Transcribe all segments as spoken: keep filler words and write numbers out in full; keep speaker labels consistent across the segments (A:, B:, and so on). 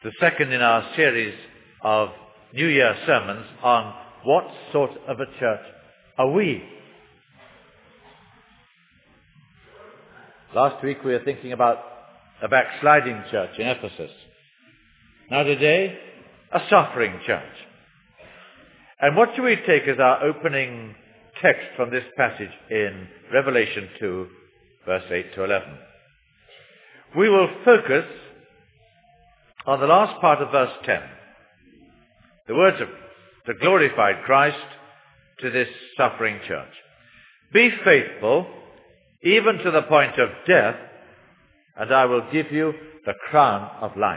A: the second in our series of New Year sermons on what sort of a church are we. Last week we were thinking about a backsliding church in Ephesus. Now today, a suffering church. And what should we take as our opening text from this passage in Revelation two, verse eight to eleven? We will focus on the last part of verse ten. The words of the glorified Christ to this suffering church. Be faithful even to the point of death, and I will give you the crown of life.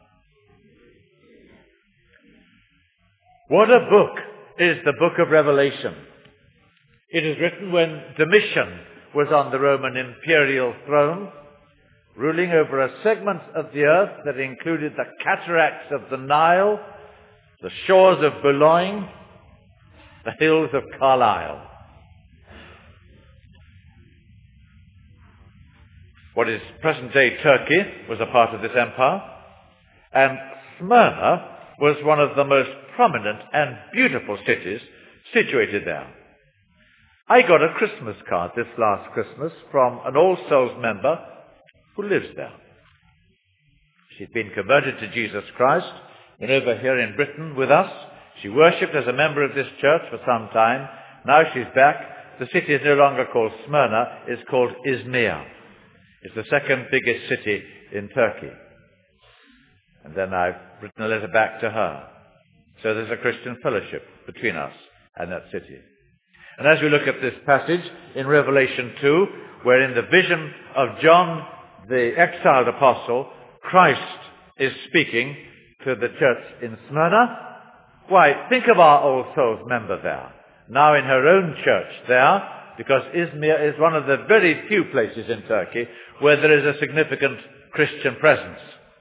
A: What a book is the book of Revelation. It is written when Domitian was on the Roman imperial throne, ruling over a segment of the earth that included the cataracts of the Nile, the shores of Boulogne, the hills of Carlisle. What is present-day Turkey was a part of this empire, and Smyrna was one of the most prominent and beautiful cities situated there. I got a Christmas card this last Christmas from an All Souls member who lives there. She'd been converted to Jesus Christ, been over here in Britain with us. She worshipped as a member of this church for some time. Now she's back. The city is no longer called Smyrna, it's called Izmir. It's the second biggest city in Turkey. And then I've written a letter back to her. So there's a Christian fellowship between us and that city. And as we look at this passage in Revelation two, where in the vision of John, the exiled apostle, Christ is speaking to the church in Smyrna, why, think of our All Souls member there, now in her own church there, because Izmir is one of the very few places in Turkey where there is a significant Christian presence.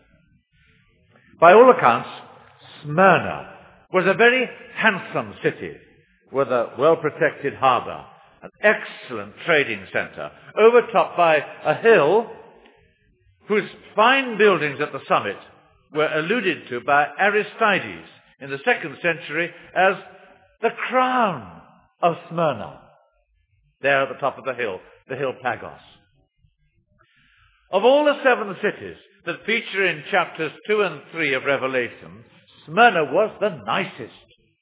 A: By all accounts, Smyrna was a very handsome city with a well-protected harbour, an excellent trading centre, overtopped by a hill whose fine buildings at the summit were alluded to by Aristides in the second century as the crown of Smyrna, there at the top of the hill, the hill Pagos. Of all the seven cities that feature in chapters two and three of Revelation, Smyrna was the nicest.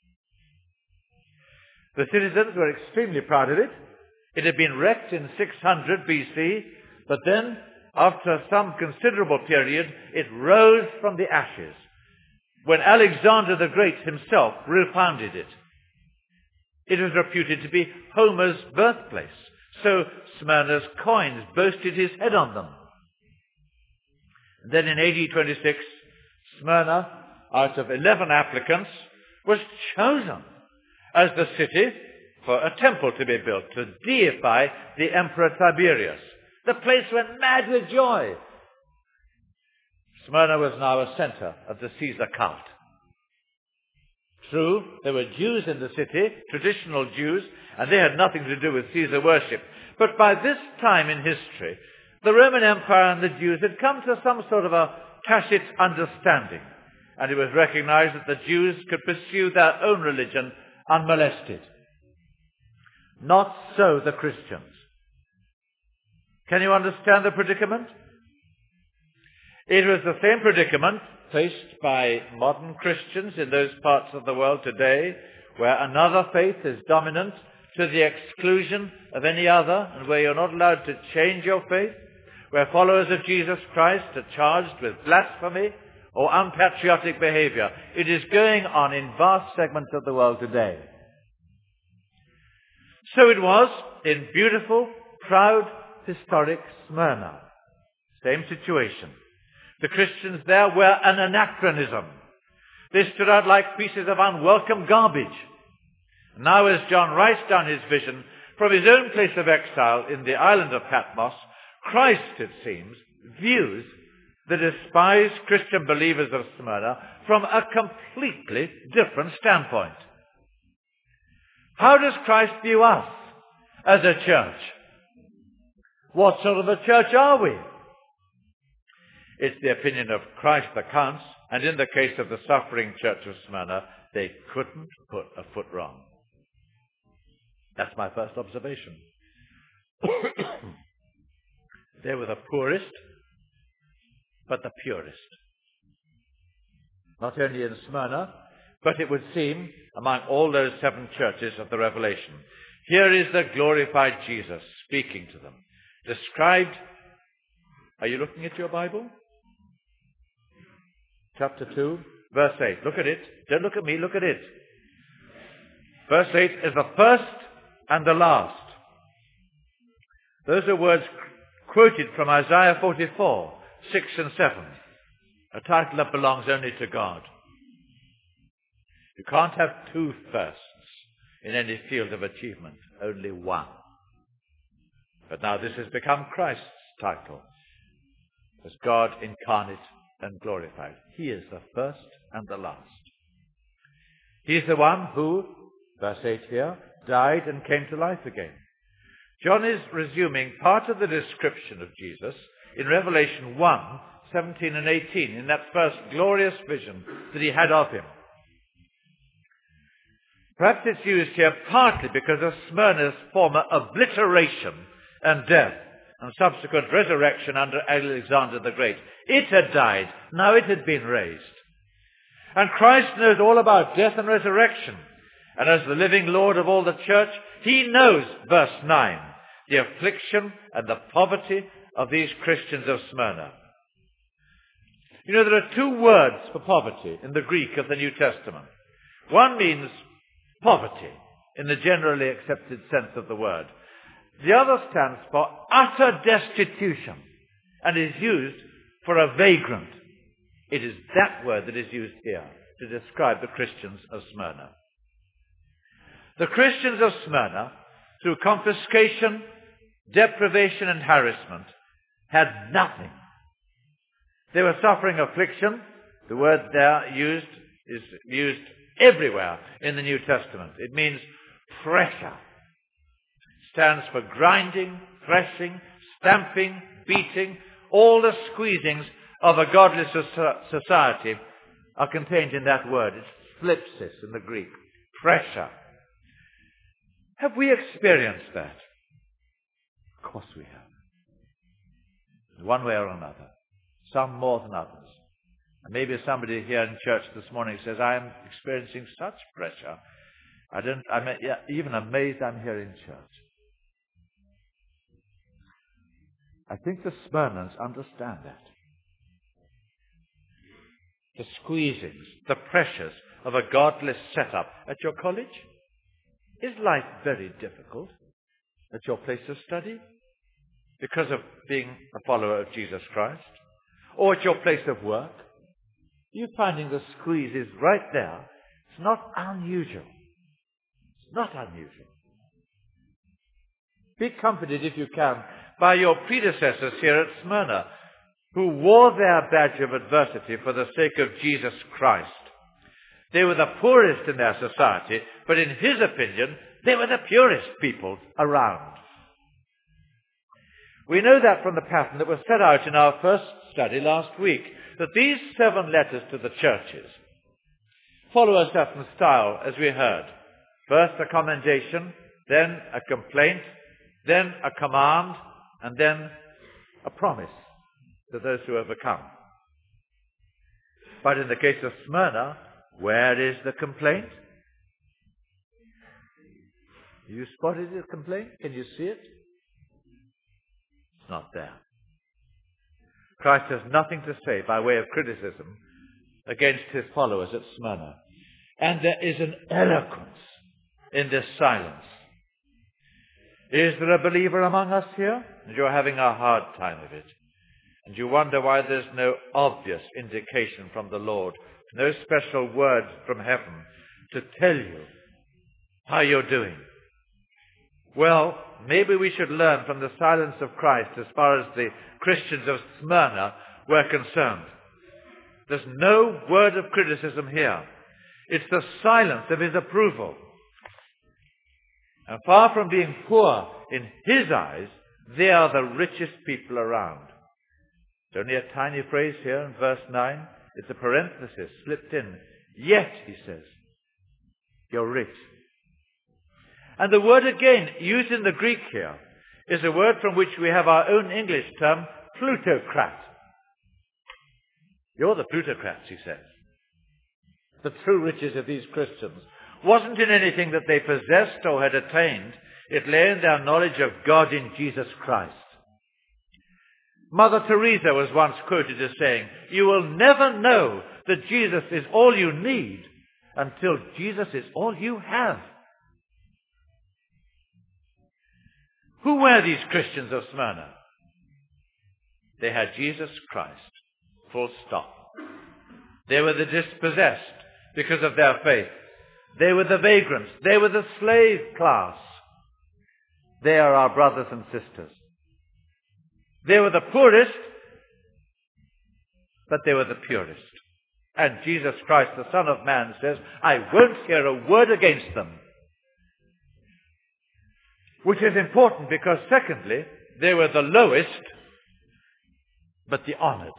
A: The citizens were extremely proud of it. It had been wrecked in six hundred B C, but then, after some considerable period, it rose from the ashes when Alexander the Great himself refounded it. It was reputed to be Homer's birthplace, so Smyrna's coins boasted his head on them. Then in A D twenty-six, Smyrna, out of eleven applicants, was chosen as the city for a temple to be built to deify the Emperor Tiberius. The place went mad with joy. Smyrna was now a center of the Caesar cult. True, there were Jews in the city, traditional Jews, and they had nothing to do with Caesar worship. But by this time in history, the Roman Empire and the Jews had come to some sort of a tacit understanding, and it was recognized that the Jews could pursue their own religion unmolested. Not so the Christians. Can you understand the predicament? It was the same predicament faced by modern Christians in those parts of the world today where another faith is dominant to the exclusion of any other, and where you're not allowed to change your faith, where followers of Jesus Christ are charged with blasphemy or unpatriotic behavior. It is going on in vast segments of the world today. So it was in beautiful, proud, historic Smyrna. Same situation. The Christians there were an anachronism. They stood out like pieces of unwelcome garbage. Now as John writes down his vision from his own place of exile in the island of Patmos, Christ, it seems, views the despised Christian believers of Smyrna from a completely different standpoint. How does Christ view us as a church? What sort of a church are we? It's the opinion of Christ that counts, and in the case of the suffering church of Smyrna, they couldn't put a foot wrong. That's my first observation. They were the poorest, but the purest. Not only in Smyrna, but it would seem among all those seven churches of the Revelation. Here is the glorified Jesus speaking to them. Described, are you looking at your Bible? Chapter two, verse eight. Look at it. Don't look at me, look at it. Verse eight is the first and the last. Those are words quoted from Isaiah forty-four, six and seven. A title that belongs only to God. You can't have two firsts in any field of achievement, only one. But now this has become Christ's title, as God incarnate and glorified. He is the first and the last. He is the one who, verse eight here, died and came to life again. John is resuming part of the description of Jesus in Revelation one, seventeen and eighteen, in that first glorious vision that he had of him. Perhaps it's used here partly because of Smyrna's former obliteration and death and subsequent resurrection under Alexander the Great. It had died, now it had been raised. And Christ knows all about death and resurrection. And as the living Lord of all the church, he knows, verse nine, the affliction and the poverty of these Christians of Smyrna. You know, there are two words for poverty in the Greek of the New Testament. One means poverty in the generally accepted sense of the word. The other stands for utter destitution and is used for a vagrant. It is that word that is used here to describe the Christians of Smyrna. The Christians of Smyrna, through confiscation, deprivation and harassment, had nothing. They were suffering affliction. The word there used is used everywhere in the New Testament. It means pressure. It stands for grinding, threshing, stamping, beating. All the squeezings of a godless society are contained in that word. It's thlipsis in the Greek. Pressure. Have we experienced that? Of course we have. In one way or another. Some more than others. And maybe somebody here in church this morning says, I am experiencing such pressure. I don't, I'm even amazed I'm here in church. I think the Smyrnans understand that. The squeezings, the pressures of a godless setup at your college. Is life very difficult at your place of study because of being a follower of Jesus Christ? Or at your place of work? Are you finding the squeeze is right there? It's not unusual. It's not unusual. Be comforted, if you can, by your predecessors here at Smyrna, who wore their badge of adversity for the sake of Jesus Christ. They were the poorest in their society, but in his opinion, they were the purest people around. We know that from the pattern that was set out in our first study last week, that these seven letters to the churches follow a certain style, as we heard. First a commendation, then a complaint, then a command, and then a promise to those who overcome. But in the case of Smyrna, where is the complaint? You spotted the complaint? Can you see it? It's not there. Christ has nothing to say by way of criticism against his followers at Smyrna. And there is an eloquence in this silence. Is there a believer among us here? And you're having a hard time of it. And you wonder why there's no obvious indication from the Lord, no special word from heaven to tell you how you're doing. Well, maybe we should learn from the silence of Christ as far as the Christians of Smyrna were concerned. There's no word of criticism here. It's the silence of his approval. And far from being poor in his eyes, they are the richest people around. It's only a tiny phrase here in verse nine. It's a parenthesis slipped in. Yet, he says, you're rich. And the word again, used in the Greek here, is a word from which we have our own English term, plutocrat. You're the plutocrats, he says. The true riches of these Christians wasn't in anything that they possessed or had attained. It lay in their knowledge of God in Jesus Christ. Mother Teresa was once quoted as saying, you will never know that Jesus is all you need until Jesus is all you have. Who were these Christians of Smyrna? They had Jesus Christ. Full stop. They were the dispossessed because of their faith. They were the vagrants. They were the slave class. They are our brothers and sisters. They were the poorest, but they were the purest. And Jesus Christ, the Son of Man, says, I won't hear a word against them. Which is important because, secondly, they were the lowest, but the honored.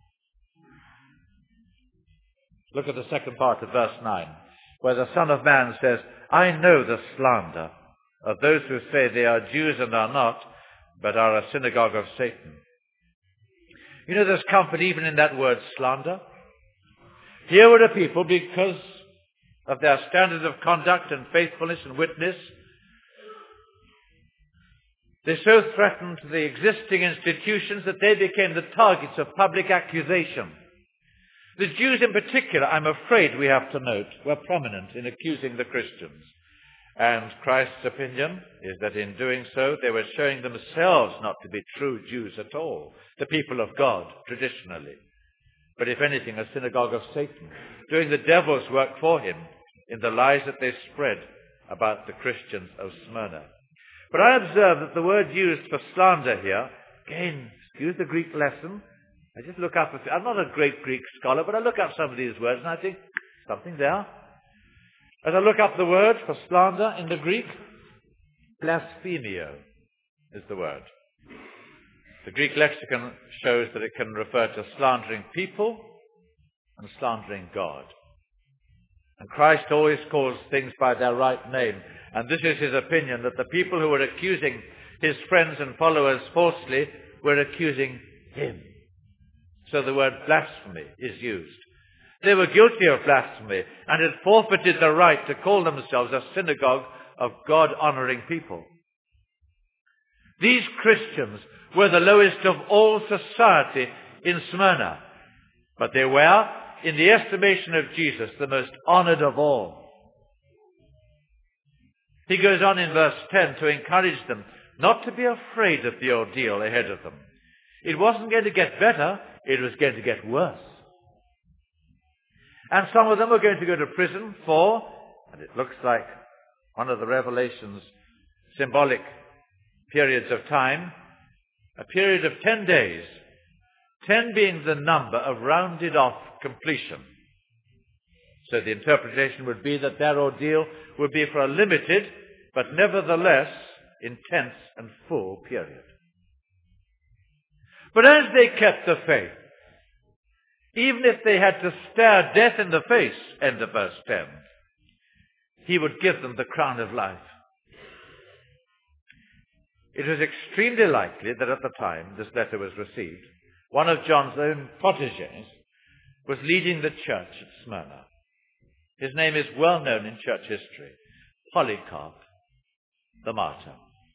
A: Look at the second part of verse nine, where the Son of Man says, I know the slander of those who say they are Jews and are not, but are a synagogue of Satan. You know, there's comfort even in that word slander. Here were the people, because of their standards of conduct and faithfulness and witness, they so threatened the existing institutions that they became the targets of public accusation. The Jews in particular, I'm afraid we have to note, were prominent in accusing the Christians. And Christ's opinion is that in doing so, they were showing themselves not to be true Jews at all, the people of God, traditionally. But if anything, a synagogue of Satan, doing the devil's work for him in the lies that they spread about the Christians of Smyrna. But I observe that the word used for slander here, again, excuse the Greek lesson, I just look up, I'm not a great Greek scholar, but I look up some of these words and I think, something there. As I look up the word for slander in the Greek, blasphemio is the word. The Greek lexicon shows that it can refer to slandering people and slandering God. And Christ always calls things by their right name. And this is his opinion, that the people who were accusing his friends and followers falsely were accusing him. So the word blasphemy is used. They were guilty of blasphemy and had forfeited the right to call themselves a synagogue of God-honoring people. These Christians were the lowest of all society in Smyrna, but they were, in the estimation of Jesus, the most honored of all. He goes on in verse ten to encourage them not to be afraid of the ordeal ahead of them. It wasn't going to get better, it was going to get worse. And some of them were going to go to prison for, and it looks like one of the Revelation's symbolic periods of time, a period of ten days, ten being the number of rounded off completion. So the interpretation would be that their ordeal would be for a limited, but nevertheless intense and full period. But as they kept the faith, even if they had to stare death in the face, end of verse ten, he would give them the crown of life. It was extremely likely that at the time this letter was received, one of John's own protégés was leading the church at Smyrna. His name is well known in church history, Polycarp the martyr.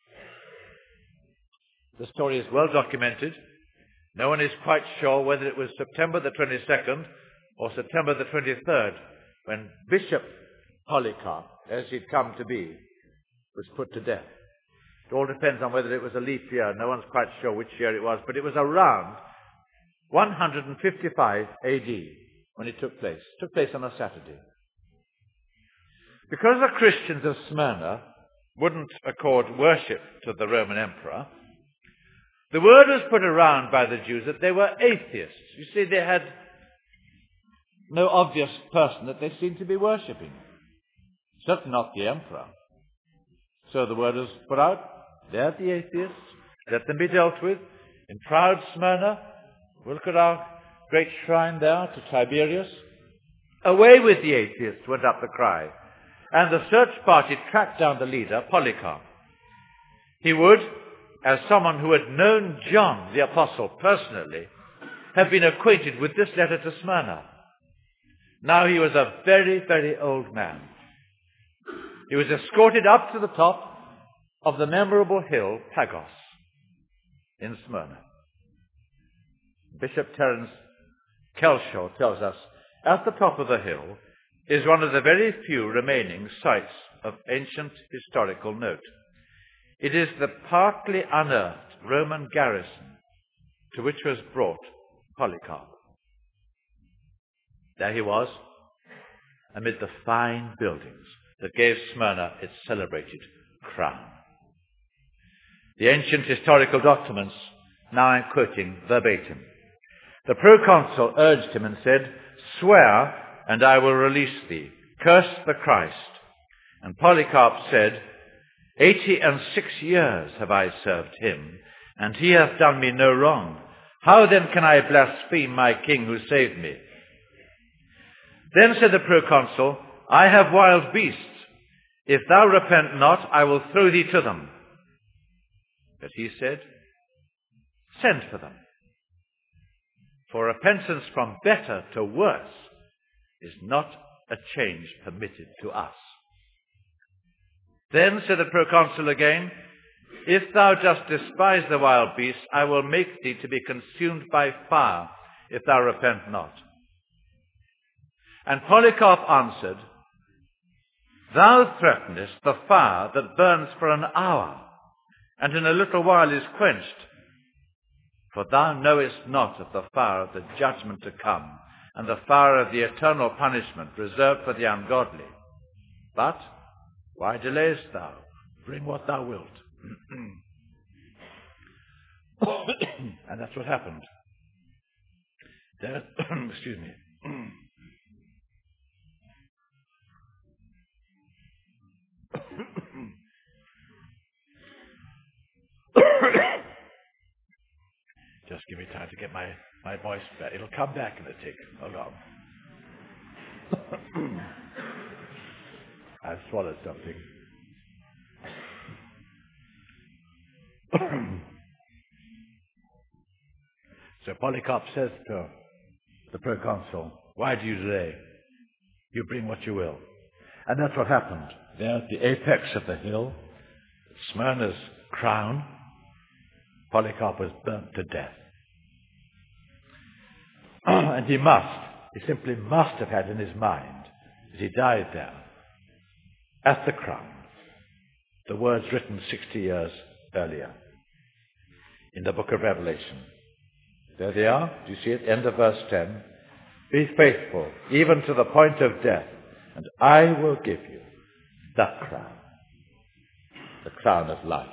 A: The story is well documented. No one is quite sure whether it was September the twenty-second or September the twenty-third when Bishop Polycarp, as he'd come to be, was put to death. It all depends on whether it was a leap year. No one's quite sure which year it was, but it was around one hundred fifty-five A D when it took place. It took place on a Saturday. Because the Christians of Smyrna wouldn't accord worship to the Roman emperor, the word was put around by the Jews that they were atheists. You see, they had no obvious person that they seemed to be worshipping. Certainly not the emperor. So the word was put out. They're the atheists. Let them be dealt with. In proud Smyrna, We'll look at our great shrine there to Tiberius. Away with the atheists, went up the cry. And the search party tracked down the leader, Polycarp. He would, as someone who had known John the Apostle personally, have been acquainted with this letter to Smyrna. Now he was a very, very old man. He was escorted up to the top of the memorable hill, Pagos, in Smyrna. Bishop Terence Kelshaw tells us, at the top of the hill is one of the very few remaining sites of ancient historical note. It is the partly unearthed Roman garrison to which was brought Polycarp. There he was, amid the fine buildings that gave Smyrna its celebrated crown. The ancient historical documents, now I'm quoting verbatim. The proconsul urged him and said, "Swear, and I will release thee. Curse the Christ." And Polycarp said, Eighty and six years have I served him, and he hath done me no wrong. How then can I blaspheme my king who saved me? Then said the proconsul, I have wild beasts. If thou repent not, I will throw thee to them. But he said, Send for them. For repentance from better to worse is not a change permitted to us. Then said the proconsul again, If thou dost despise the wild beasts, I will make thee to be consumed by fire, if thou repent not. And Polycarp answered, Thou threatenest the fire that burns for an hour, and in a little while is quenched. For thou knowest not of the fire of the judgment to come, and the fire of the eternal punishment reserved for the ungodly. But why delayest thou? Bring what thou wilt. And that's what happened. There, excuse me. Just give me time to get my, my voice back. It'll come back in a tick. Hold on. I've swallowed something. So Polycarp says to the proconsul, Why do you delay? You bring what you will. And that's what happened. There at the apex of the hill, Smyrna's crown, Polycarp was burnt to death. And he must, he simply must have had in his mind, as he died there, at the crown, the words written sixty years earlier in the book of Revelation. There they are. Do you see it? End of verse ten. Be faithful, even to the point of death, and I will give you the crown, the crown of life.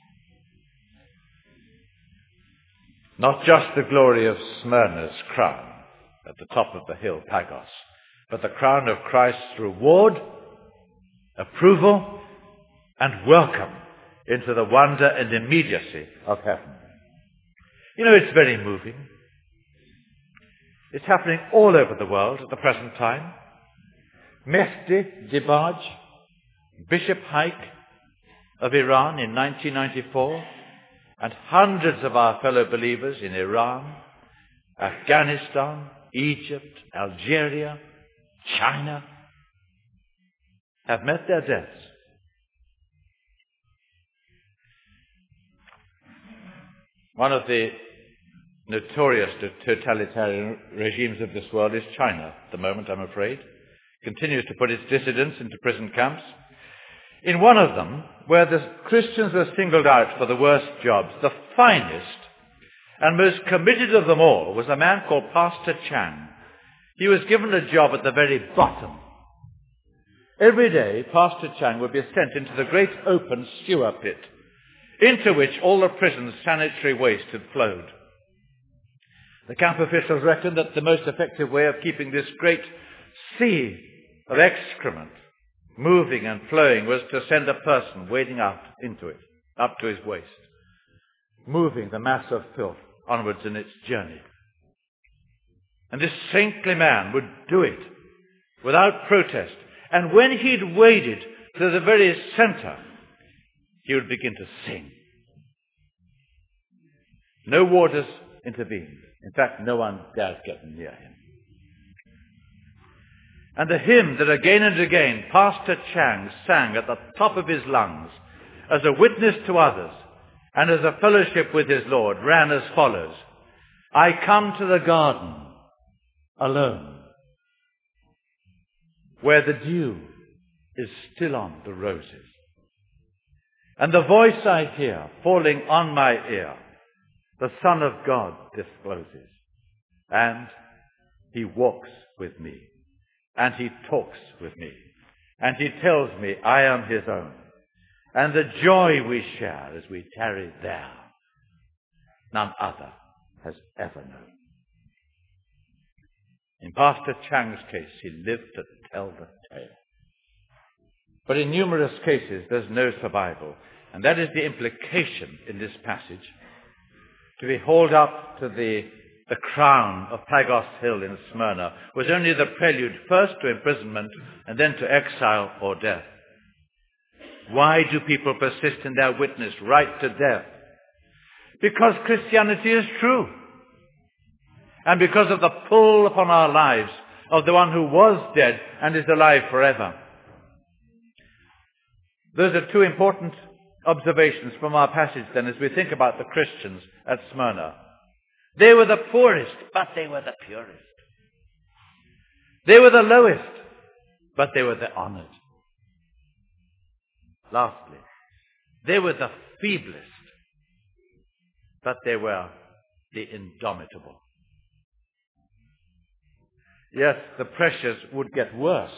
A: Not just the glory of Smyrna's crown at the top of the hill, Pagos, but the crown of Christ's reward, approval, and welcome into the wonder and immediacy of heaven. You know, it's very moving. It's happening all over the world at the present time. Mehdi Dibaj, Bishop Haik of Iran in nineteen ninety-four, and hundreds of our fellow believers in Iran, Afghanistan, Egypt, Algeria, China, have met their deaths. One of the notorious totalitarian regimes of this world is China at the moment, I'm afraid. Continues to put its dissidents into prison camps. In one of them, where the Christians were singled out for the worst jobs, the finest and most committed of them all was a man called Pastor Chang. He was given a job at the very bottom. Every day, Pastor Chang would be sent into the great open sewer pit, into which all the prison's sanitary waste had flowed. The camp officials reckoned that the most effective way of keeping this great sea of excrement moving and flowing was to send a person wading up into it, up to his waist, moving the mass of filth onwards in its journey And this saintly man would do it without protest. And when he'd waded to the very center, he would begin to sing. No waters intervened. In fact, no one dared get near him. And the hymn that again and again Pastor Chang sang at the top of his lungs as a witness to others and as a fellowship with his Lord ran as follows: I come to the garden alone, where the dew is still on the roses, and the voice I hear falling on my ear, the Son of God discloses, and he walks with me, and he talks with me, and he tells me I am his own, and the joy we share as we tarry there, none other has ever known. In Pastor Chang's case, he lived to tell the tale. But in numerous cases, there's no survival. And that is the implication in this passage. To be hauled up to the, the crown of Pagos Hill in Smyrna was only the prelude first to imprisonment and then to exile or death. Why do people persist in their witness right to death? Because Christianity is true. And because of the pull upon our lives of the one who was dead and is alive forever. Those are two important observations from our passage then as we think about the Christians at Smyrna. They were the poorest, but they were the purest. They were the lowest, but they were the honored. Lastly, they were the feeblest, but they were the indomitable. Yes, the pressures would get worse.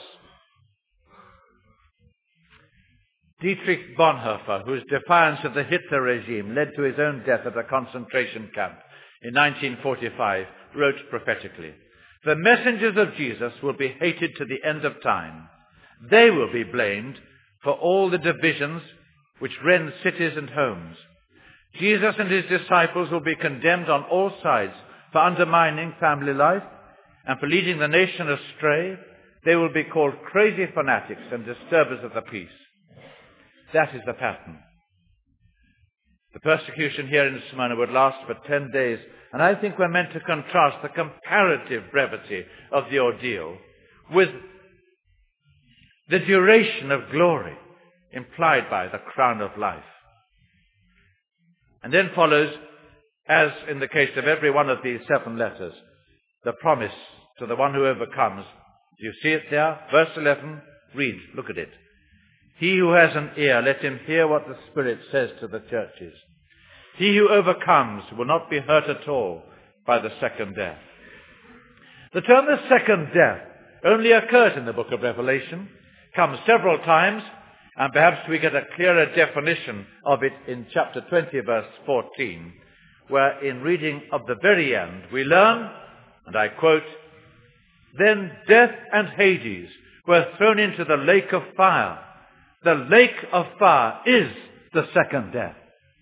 A: Dietrich Bonhoeffer, whose defiance of the Hitler regime led to his own death at a concentration camp in nineteen forty-five, wrote prophetically, "The messengers of Jesus will be hated to the end of time. They will be blamed for all the divisions which rend cities and homes. Jesus and his disciples will be condemned on all sides for undermining family life and for leading the nation astray. They will be called crazy fanatics and disturbers of the peace." That is the pattern. The persecution here in Smyrna would last for ten days, and I think we're meant to contrast the comparative brevity of the ordeal with the duration of glory implied by the crown of life. And then follows, as in the case of every one of these seven letters, the promise to the one who overcomes. Do you see it there? Verse eleven, read, look at it. He who has an ear, let him hear what the Spirit says to the churches. He who overcomes will not be hurt at all by the second death. The term the second death only occurs in the book of Revelation, comes several times, and perhaps we get a clearer definition of it in chapter twenty, verse fourteen, where in reading of the very end we learn, and I quote, "Then death and Hades were thrown into the lake of fire. The lake of fire is the second death."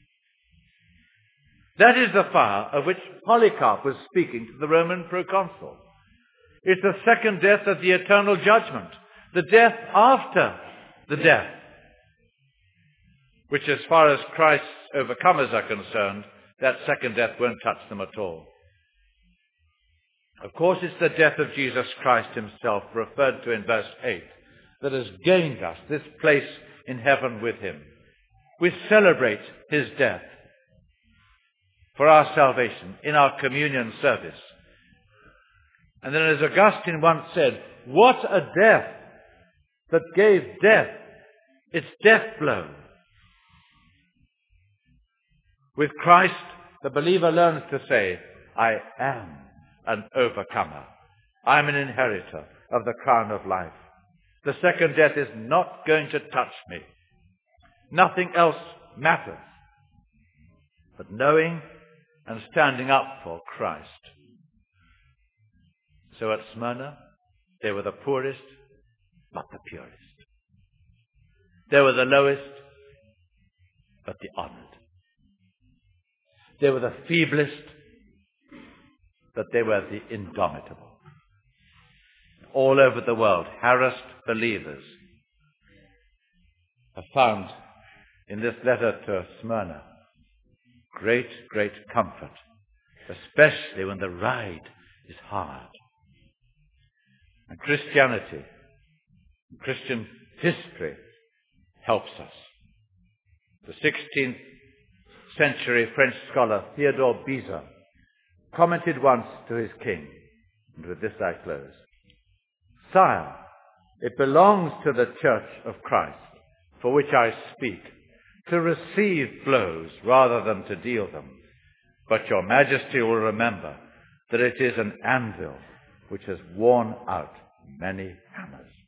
A: That is the fire of which Polycarp was speaking to the Roman proconsul. It's the second death of the eternal judgment, the death after the death, which as far as Christ's overcomers are concerned, that second death won't touch them at all. Of course, it's the death of Jesus Christ himself, referred to in verse eight, that has gained us this place in heaven with him. We celebrate his death for our salvation in our communion service. And then as Augustine once said, what a death that gave death its death blow. With Christ, the believer learns to say, I am an overcomer. I'm an inheritor of the crown of life. The second death is not going to touch me. Nothing else matters but knowing and standing up for Christ. So at Smyrna, they were the poorest, but the purest. They were the lowest, but the honored. They were the feeblest, that they were the indomitable. All over the world, harassed believers have found in this letter to Smyrna great, great comfort, especially when the ride is hard. And Christianity, Christian history helps us. The sixteenth century French scholar Theodore Beza commented once to his king, and with this I close, "Sire, it belongs to the Church of Christ, for which I speak, to receive blows rather than to deal them. But your Majesty will remember that it is an anvil which has worn out many hammers."